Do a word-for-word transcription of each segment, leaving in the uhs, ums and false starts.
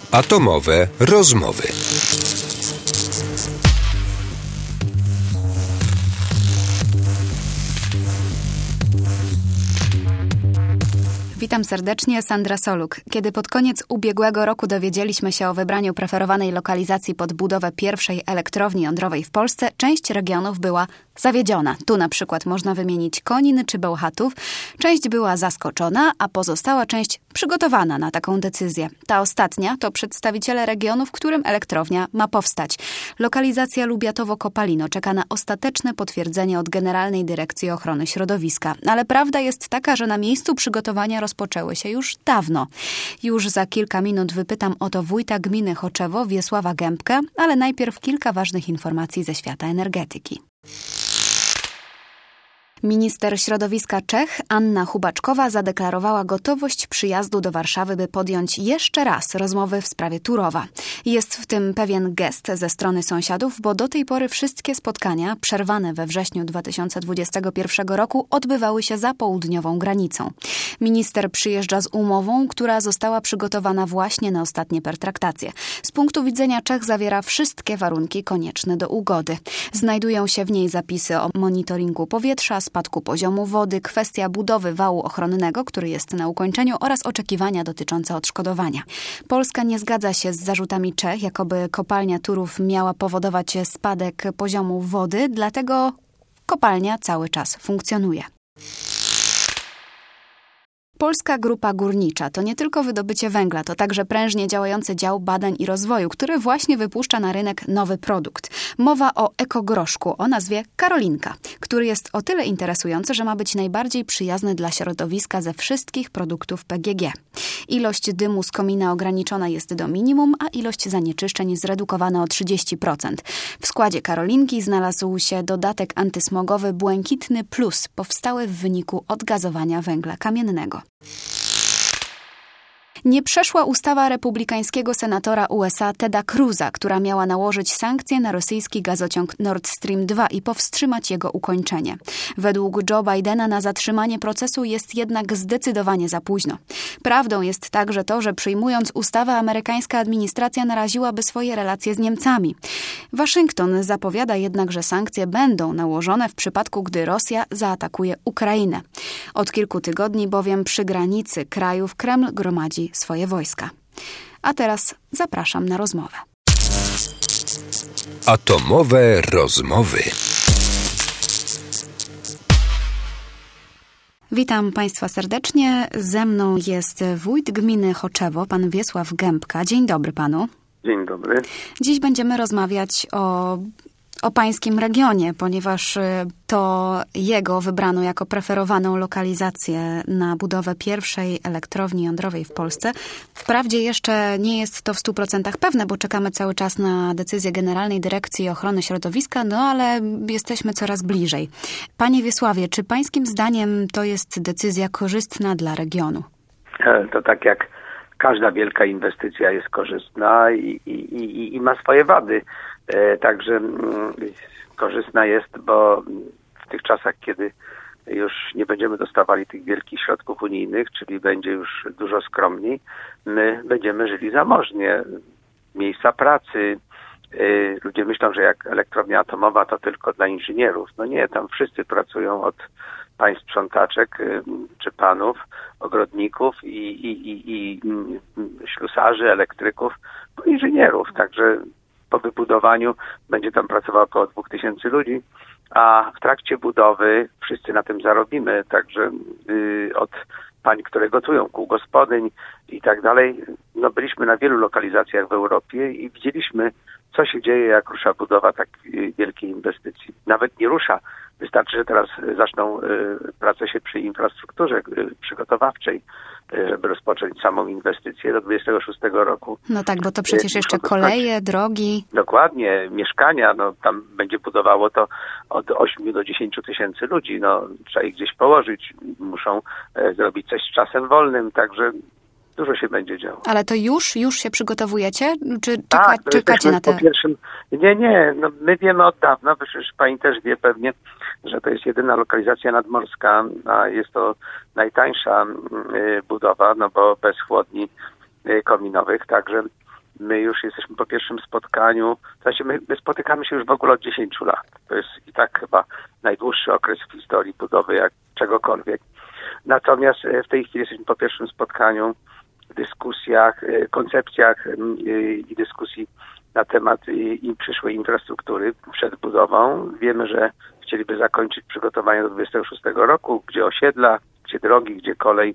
Atomowe rozmowy. Witam serdecznie, Sandra Soluk. Kiedy pod koniec ubiegłego roku dowiedzieliśmy się o wybraniu preferowanej lokalizacji pod budowę pierwszej elektrowni jądrowej w Polsce, część regionów była zawiedziona. Tu na przykład można wymienić Konin czy Bełchatów. Część była zaskoczona, a pozostała część przygotowana na taką decyzję. Ta ostatnia to przedstawiciele regionu, w którym elektrownia ma powstać. Lokalizacja Lubiatowo-Kopalino czeka na ostateczne potwierdzenie od Generalnej Dyrekcji Ochrony Środowiska. Ale prawda jest taka, że na miejscu przygotowania rozpoczęły się już dawno. Już za kilka minut wypytam o to wójta gminy Choczewo, Wiesława Gębkę, ale najpierw kilka ważnych informacji ze świata energetyki. Minister środowiska Czech Anna Hubaczkowa zadeklarowała gotowość przyjazdu do Warszawy, by podjąć jeszcze raz rozmowy w sprawie Turowa. Jest w tym pewien gest ze strony sąsiadów, bo do tej pory wszystkie spotkania przerwane we wrześniu dwa tysiące dwudziestego pierwszego roku odbywały się za południową granicą. Minister przyjeżdża z umową, która została przygotowana właśnie na ostatnie pertraktacje. Z punktu widzenia Czech zawiera wszystkie warunki konieczne do ugody. Znajdują się w niej zapisy o monitoringu powietrza, spadku poziomu wody, kwestia budowy wału ochronnego, który jest na ukończeniu, oraz oczekiwania dotyczące odszkodowania. Polska nie zgadza się z zarzutami Czech, jakoby kopalnia Turów miała powodować spadek poziomu wody, dlatego kopalnia cały czas funkcjonuje. Polska Grupa Górnicza to nie tylko wydobycie węgla, to także prężnie działający dział badań i rozwoju, który właśnie wypuszcza na rynek nowy produkt. Mowa o ekogroszku o nazwie Karolinka, który jest o tyle interesujący, że ma być najbardziej przyjazny dla środowiska ze wszystkich produktów P G G. Ilość dymu z komina ograniczona jest do minimum, a ilość zanieczyszczeń zredukowana o trzydzieści procent. W składzie Karolinki znalazł się dodatek antysmogowy Błękitny Plus, powstały w wyniku odgazowania węgla kamiennego. Nie przeszła ustawa republikańskiego senatora U S A Teda Cruza, która miała nałożyć sankcje na rosyjski gazociąg Nord Stream dwa i powstrzymać jego ukończenie. Według Joe Bidena na zatrzymanie procesu jest jednak zdecydowanie za późno. Prawdą jest także to, że przyjmując ustawę, amerykańska administracja naraziłaby swoje relacje z Niemcami. Waszyngton zapowiada jednak, że sankcje będą nałożone w przypadku, gdy Rosja zaatakuje Ukrainę. Od kilku tygodni bowiem przy granicy krajów Kreml gromadzi swoje wojska. A teraz zapraszam na rozmowę. Atomowe rozmowy. Witam Państwa serdecznie. Ze mną jest wójt gminy Choczewo, pan Wiesław Gębka. Dzień dobry panu. Dzień dobry. Dziś będziemy rozmawiać o, o pańskim regionie, ponieważ to jego wybrano jako preferowaną lokalizację na budowę pierwszej elektrowni jądrowej w Polsce. Wprawdzie jeszcze nie jest to w stu procentach pewne, bo czekamy cały czas na decyzję Generalnej Dyrekcji Ochrony Środowiska, no ale jesteśmy coraz bliżej. Panie Wiesławie, czy pańskim zdaniem to jest decyzja korzystna dla regionu? To tak jak każda wielka inwestycja jest korzystna i, i, i, i ma swoje wady. Także mm, korzystna jest, bo w tych czasach, kiedy już nie będziemy dostawali tych wielkich środków unijnych, czyli będzie już dużo skromniej, my będziemy żyli zamożnie. Miejsca pracy. Ludzie myślą, że jak elektrownia atomowa to tylko dla inżynierów. No nie, tam wszyscy pracują, od pań sprzątaczek czy panów, ogrodników i, i, i, i ślusarzy, elektryków, po inżynierów. Także po wybudowaniu będzie tam pracowało około dwóch tysięcy ludzi, a w trakcie budowy wszyscy na tym zarobimy. Także yy, od pań, które gotują, kół gospodyń i tak dalej. No byliśmy na wielu lokalizacjach w Europie i widzieliśmy, co się dzieje, jak rusza budowa tak wielkiej inwestycji. Nawet nie rusza. Wystarczy, że teraz zaczną prace się przy infrastrukturze przygotowawczej, żeby rozpocząć samą inwestycję do dwudziestego szóstego roku. No tak, bo to przecież jeszcze koleje, drogi. Dokładnie, mieszkania, no tam będzie budowało to od ośmiu do dziesięciu tysięcy ludzi. No trzeba ich gdzieś położyć, muszą zrobić coś z czasem wolnym, także dużo się będzie działo. Ale to już, już się przygotowujecie? Czy czeka, tak, czekacie na te... Po pierwszym, nie, nie, no my wiemy od dawna, przecież pani też wie pewnie, że to jest jedyna lokalizacja nadmorska, a jest to najtańsza y, budowa, no bo bez chłodni y, kominowych, także My już jesteśmy po pierwszym spotkaniu, znaczy my, my spotykamy się już w ogóle od dziesięciu lat. To jest i tak chyba najdłuższy okres w historii budowy jak czegokolwiek. Natomiast w tej chwili jesteśmy po pierwszym spotkaniu, dyskusjach, koncepcjach i dyskusji na temat i przyszłej infrastruktury przed budową. Wiemy, że chcieliby zakończyć przygotowania do dwudziestego szóstego roku, gdzie osiedla, gdzie drogi, gdzie kolej.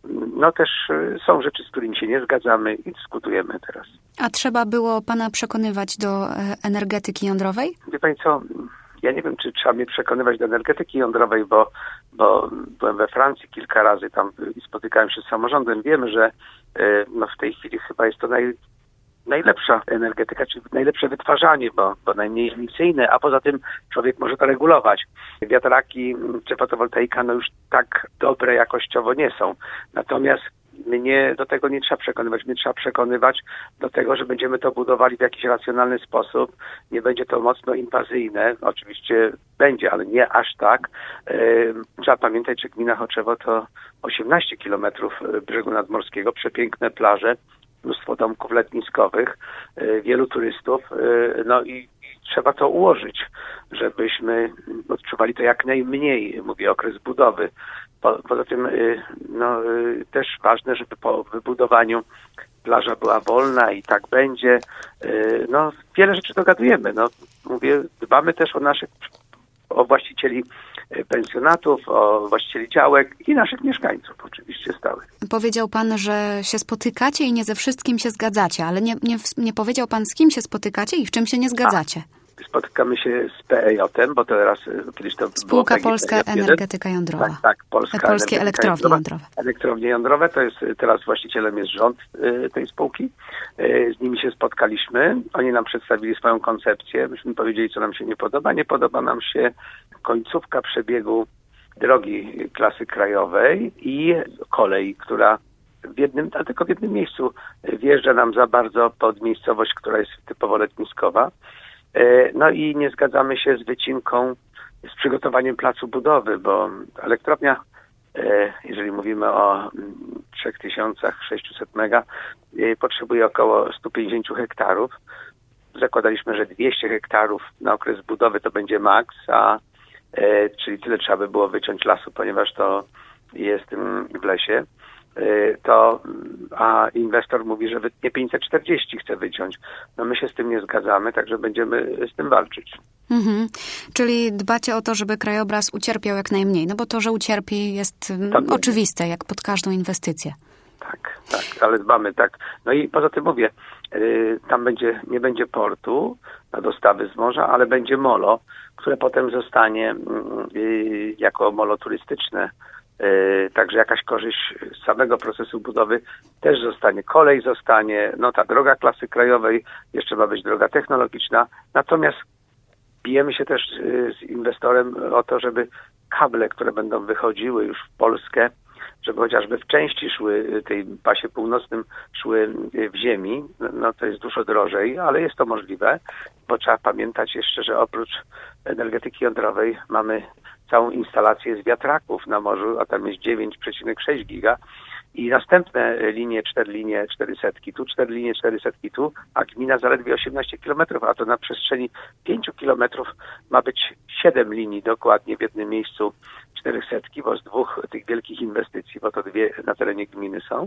No też są rzeczy, z którymi się nie zgadzamy i dyskutujemy teraz. A trzeba było pana przekonywać do energetyki jądrowej? Wie pani co, ja nie wiem, czy trzeba mnie przekonywać do energetyki jądrowej, bo, bo byłem we Francji kilka razy tam i spotykałem się z samorządem. Wiemy, że no w tej chwili chyba jest to naj, najlepsza energetyka, czyli najlepsze wytwarzanie, bo, bo najmniej emisyjne, a poza tym człowiek może to regulować. Wiatraki czy fotowoltaika no już tak dobre jakościowo nie są. Natomiast mnie do tego nie trzeba przekonywać. Mnie trzeba przekonywać do tego, że będziemy to budowali w jakiś racjonalny sposób. Nie będzie to mocno inwazyjne. Oczywiście będzie, ale nie aż tak. Yy, trzeba pamiętać, że gmina Choczewo to osiemnaście kilometrów brzegu nadmorskiego, przepiękne plaże, mnóstwo domków letniskowych, yy, wielu turystów. Yy, no i trzeba to ułożyć, żebyśmy odczuwali to jak najmniej, mówię, okres budowy. Po, poza tym no, też ważne, żeby po wybudowaniu plaża była wolna i tak będzie. No, wiele rzeczy dogadujemy. No, mówię, dbamy też o naszych, o właścicieli pensjonatów, o właścicieli działek i naszych mieszkańców oczywiście stałych. Powiedział pan, że się spotykacie i nie ze wszystkim się zgadzacie, ale nie, nie, nie powiedział pan, z kim się spotykacie i w czym się nie zgadzacie. A. Spotykamy się z P E J-em, bo to teraz kiedyś to Spółka było Polska Energetyka Jądrowa. Tak, tak, Polska Polskie Elektrownie Jądrowe. Elektrownie jądrowe, to jest teraz właścicielem jest rząd y, tej spółki. Y, z nimi się spotkaliśmy. Oni nam przedstawili swoją koncepcję. Myśmy powiedzieli, co nam się nie podoba. Nie podoba nam się końcówka przebiegu drogi klasy krajowej i kolej, która w jednym, a tylko w jednym miejscu wjeżdża nam za bardzo pod miejscowość, która jest typowo letniskowa. No i nie zgadzamy się z wycinką, z przygotowaniem placu budowy, bo elektrownia, jeżeli mówimy o trzy tysiące sześćset mega, potrzebuje około sto pięćdziesiąt hektarów. Zakładaliśmy, że dwieście hektarów na okres budowy to będzie maks, a czyli tyle trzeba by było wyciąć lasu, ponieważ to jest w lesie. To, a inwestor mówi, że wytnie pięćset czterdzieści chce wyciąć. No my się z tym nie zgadzamy, także będziemy z tym walczyć. Mhm. Czyli dbacie o to, żeby krajobraz ucierpiał jak najmniej, no bo to, że ucierpi jest tak oczywiste, jak pod każdą inwestycję. Tak, tak, ale dbamy tak. No i poza tym mówię, yy, tam będzie, nie będzie portu na dostawy z morza, ale będzie molo, które potem zostanie yy, jako molo turystyczne. Yy, także jakaś korzyść z samego procesu budowy też zostanie. Kolej zostanie, no ta droga klasy krajowej, jeszcze ma być droga technologiczna. Natomiast bijemy się też yy, z inwestorem o to, żeby kable, które będą wychodziły już w Polskę, żeby chociażby w części szły, tej pasie północnym szły w ziemi. No to jest dużo drożej, ale jest to możliwe, bo trzeba pamiętać jeszcze, że oprócz energetyki jądrowej mamy całą instalację z wiatraków na morzu, a tam jest dziewięć przecinek sześć giga i następne linie, cztery linie, cztery setki tu, cztery linie, cztery setki tu, a gmina zaledwie osiemnaście kilometrów, a to na przestrzeni pięciu kilometrów ma być siedem linii dokładnie w jednym miejscu, cztery setki, bo z dwóch tych wielkich inwestycji, bo to dwie na terenie gminy są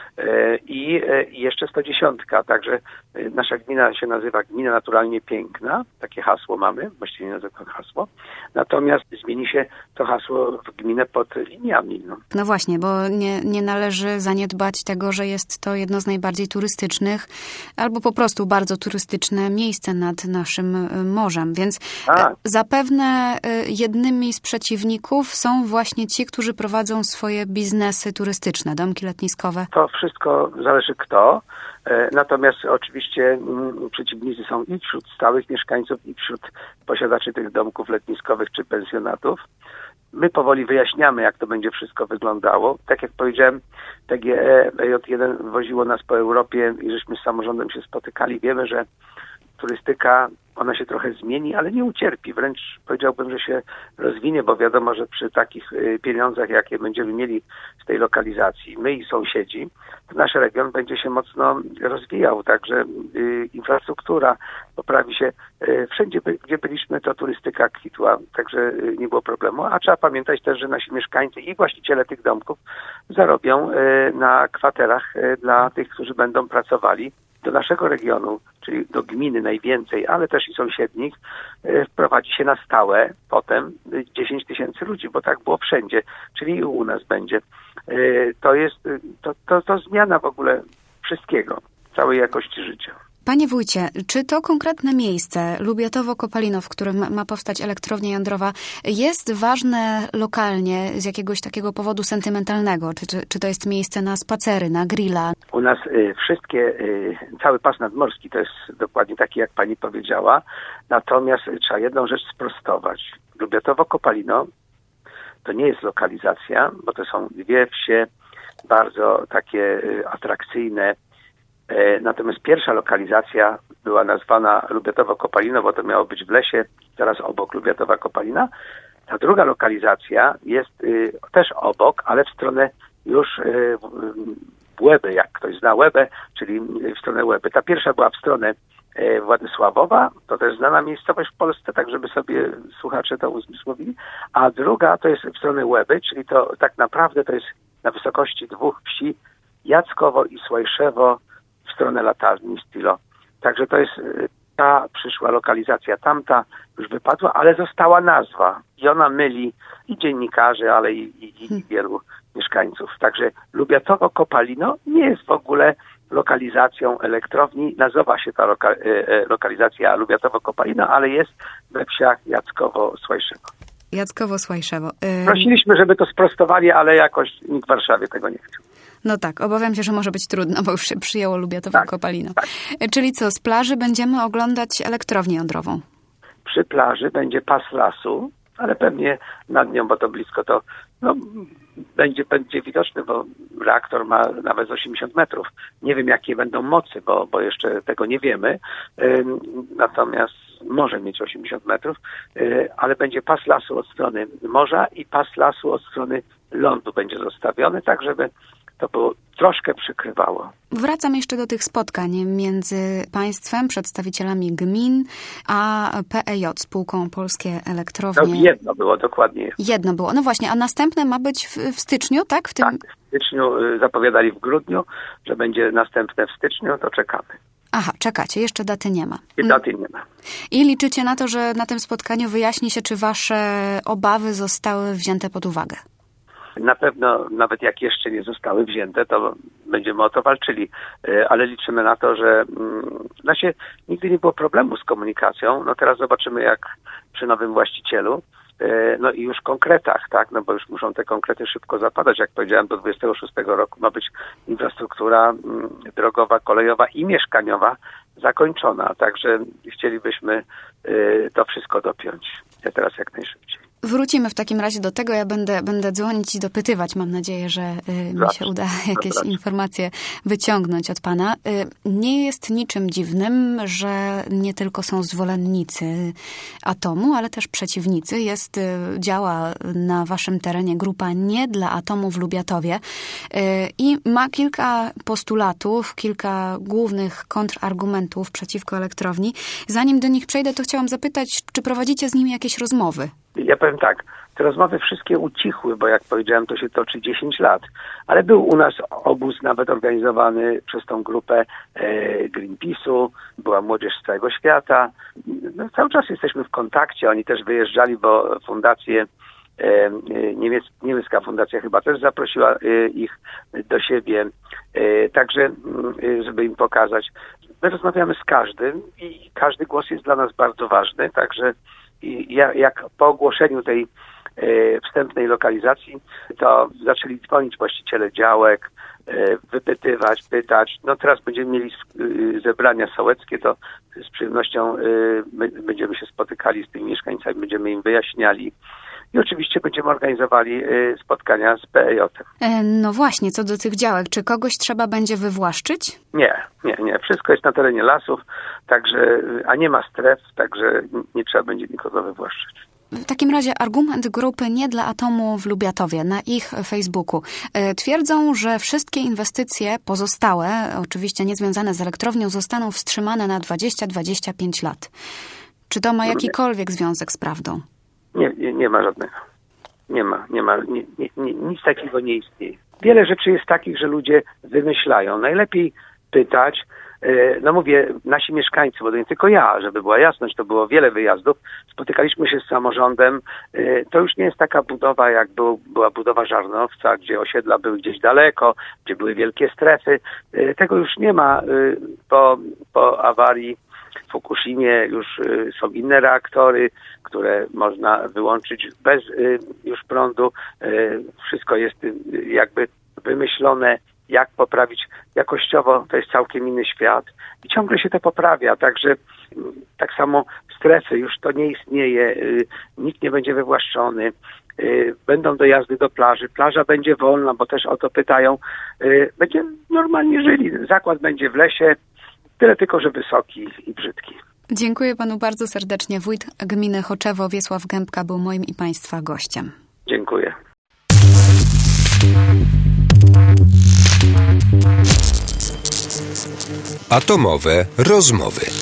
i jeszcze sto dziesięć, także nasza gmina się nazywa Gmina Naturalnie Piękna, takie hasło mamy, właściwie nie nazywa hasło, natomiast zmieni się to hasło w gminę pod liniami. No, no właśnie, bo nie, nie należy zaniedbać tego, że jest to jedno z najbardziej turystycznych albo po prostu bardzo turystyczne miejsce nad naszym morzem, więc a. zapewne jednymi z przeciwników są właśnie ci, którzy prowadzą swoje biznesy turystyczne, domki letniskowe. To wszystko zależy kto. Natomiast oczywiście przeciwnicy są i wśród stałych mieszkańców, i wśród posiadaczy tych domków letniskowych czy pensjonatów. My powoli wyjaśniamy, jak to będzie wszystko wyglądało. Tak jak powiedziałem, P G E J jeden woziło nas po Europie i żeśmy z samorządem się spotykali. Wiemy, że turystyka ona się trochę zmieni, ale nie ucierpi. Wręcz powiedziałbym, że się rozwinie, bo wiadomo, że przy takich pieniądzach, jakie będziemy mieli z tej lokalizacji, my i sąsiedzi, to nasz region będzie się mocno rozwijał. Także y, infrastruktura poprawi się. Y, wszędzie, gdzie byliśmy, to turystyka kwitła, także y, nie było problemu. A trzeba pamiętać też, że nasi mieszkańcy i właściciele tych domków zarobią y, na kwaterach y, dla tych, którzy będą pracowali. Do naszego regionu, czyli do gminy najwięcej, ale też i sąsiednich, wprowadzi się na stałe potem dziesięć tysięcy ludzi, bo tak było wszędzie, czyli i u nas będzie. To jest to, to, to zmiana w ogóle wszystkiego, całej jakości życia. Panie wójcie, czy to konkretne miejsce, Lubiatowo-Kopalino, w którym ma powstać elektrownia jądrowa, jest ważne lokalnie z jakiegoś takiego powodu sentymentalnego? Czy, czy, czy to jest miejsce na spacery, na grilla? U nas y, wszystkie, y, cały pas nadmorski to jest dokładnie taki, jak pani powiedziała. Natomiast y, trzeba jedną rzecz sprostować. Lubiatowo-Kopalino to nie jest lokalizacja, bo to są dwie wsie bardzo takie y, atrakcyjne. Natomiast pierwsza lokalizacja była nazwana Lubiatowo-Kopalino, bo to miało być w lesie, zaraz obok Lubiatowa Kopalina. Ta druga lokalizacja jest y, też obok, ale w stronę już y, w Łeby, jak ktoś zna Łebę, czyli w stronę Łeby. Ta pierwsza była w stronę y, Władysławowa, to też znana miejscowość w Polsce, tak żeby sobie słuchacze to uzmysłowili. A druga to jest w stronę Łeby, czyli to tak naprawdę to jest na wysokości dwóch wsi, Jackowo i Słajszewo, w stronę latarni Stilo. Także to jest ta przyszła lokalizacja. Tamta już wypadła, ale została nazwa. I ona myli i dziennikarzy, ale i, i, i wielu mieszkańców. Także Lubiatowo-Kopalino nie jest w ogóle lokalizacją elektrowni. Nazywa się ta loka, lokalizacja Lubiatowo-Kopalino, ale jest we wsiach Jackowo-Słajszewo. Jackowo-Słajszewo. Prosiliśmy, żeby to sprostowali, ale jakoś nikt w Warszawie tego nie chciał. No tak, obawiam się, że może być trudno, bo już się przyjęło Lubiatowo-Kopalino. Tak, tak. Czyli co, z plaży będziemy oglądać elektrownię jądrową? Przy plaży będzie pas lasu, ale pewnie nad nią, bo to blisko, to no, będzie, będzie widoczny, bo reaktor ma nawet osiemdziesiąt metrów. Nie wiem, jakie będą mocy, bo, bo jeszcze tego nie wiemy. Ym, natomiast może mieć osiemdziesiąt metrów, yy, ale będzie pas lasu od strony morza i pas lasu od strony lądu będzie zostawiony, tak żeby to było troszkę przykrywało. Wracam jeszcze do tych spotkań między państwem, przedstawicielami gmin, a P E J, Spółką Polskie Elektrownie. No, jedno było, dokładnie. Jedno było. No właśnie, a następne ma być w, w styczniu, tak? W tym... Tak, w styczniu zapowiadali w grudniu, że będzie następne w styczniu, to czekamy. Aha, czekacie, jeszcze daty nie ma. I daty nie ma. I liczycie na to, że na tym spotkaniu wyjaśni się, czy wasze obawy zostały wzięte pod uwagę? Na pewno, nawet jak jeszcze nie zostały wzięte, to będziemy o to walczyli, ale liczymy na to, że znaczy, nigdy nie było problemu z komunikacją. No teraz zobaczymy, jak przy nowym właścicielu, no i już konkretach, tak, no bo już muszą te konkrety szybko zapadać. Jak powiedziałem, do dwudziestego szóstego roku ma być infrastruktura drogowa, kolejowa i mieszkaniowa zakończona. Także chcielibyśmy to wszystko dopiąć. Ja teraz jak najszybciej. Wrócimy w takim razie do tego. Ja będę, będę dzwonić i dopytywać. Mam nadzieję, że y, mi się uda jakieś Zapraszam. informacje wyciągnąć od pana. Y, nie jest niczym dziwnym, że nie tylko są zwolennicy atomu, ale też przeciwnicy. Jest, y, działa na waszym terenie grupa Nie dla atomu w Lubiatowie y, i ma kilka postulatów, kilka głównych kontrargumentów przeciwko elektrowni. Zanim do nich przejdę, to chciałam zapytać, czy prowadzicie z nimi jakieś rozmowy? Ja powiem tak, te rozmowy wszystkie ucichły, bo jak powiedziałem, to się toczy dziesięć lat, ale był u nas obóz nawet organizowany przez tą grupę e, Greenpeace'u, była młodzież z całego świata. No, cały czas jesteśmy w kontakcie, oni też wyjeżdżali, bo fundacje, e, niemiec, niemiecka fundacja chyba też zaprosiła e, ich do siebie, e, także e, żeby im pokazać. My rozmawiamy z każdym i każdy głos jest dla nas bardzo ważny, także I jak po ogłoszeniu tej e, wstępnej lokalizacji, to zaczęli dzwonić właściciele działek, e, wypytywać, pytać. No teraz będziemy mieli e, zebrania sołeckie, to z przyjemnością e, my, będziemy się spotykali z tymi mieszkańcami, będziemy im wyjaśniali. i oczywiście będziemy organizowali spotkania z P E J-em. No właśnie, co do tych działek, czy kogoś trzeba będzie wywłaszczyć? Nie, nie, nie. Wszystko jest na terenie lasów, także, a nie ma stref, także nie trzeba będzie nikogo wywłaszczyć. W takim razie argument grupy Nie dla Atomu w Lubiatowie na ich Facebooku. Twierdzą, że wszystkie inwestycje pozostałe, oczywiście niezwiązane z elektrownią, zostaną wstrzymane na dwadzieścia do dwudziestu pięciu lat. Czy to ma jakikolwiek związek z prawdą? Nie, nie, nie ma żadnego. Nie ma, nie ma, nie, nie, nie, nic takiego nie istnieje. Wiele rzeczy jest takich, że ludzie wymyślają. Najlepiej pytać, no mówię, nasi mieszkańcy, bo to nie tylko ja, żeby była jasność, to było wiele wyjazdów, spotykaliśmy się z samorządem, to już nie jest taka budowa, jak był, była budowa Żarnowca, gdzie osiedla były gdzieś daleko, gdzie były wielkie strefy, tego już nie ma. Po, po awarii w Fukushimie już są inne reaktory, które można wyłączyć bez już prądu, wszystko jest jakby wymyślone, jak poprawić jakościowo, to jest całkiem inny świat i ciągle się to poprawia, także tak samo strefy, już to nie istnieje, nikt nie będzie wywłaszczony, będą dojazdy do plaży, plaża będzie wolna, bo też o to pytają, będzie normalnie żyli, zakład będzie w lesie, tyle tylko, że wysoki i brzydki. Dziękuję panu bardzo serdecznie. Wójt gminy Choczewo Wiesław Gębka był moim i państwa gościem. Dziękuję. Atomowe rozmowy.